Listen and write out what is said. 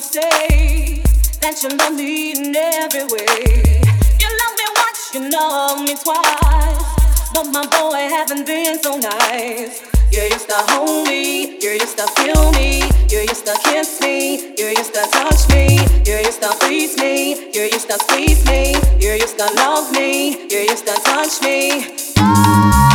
say that you love me in every way. You love me once, you love me twice, but my boy haven't been so nice. You used to hold me, you used to feel me, you used to kiss me, you used to touch me, you used to please me, you used to squeeze me, you used to love me, you used to touch me.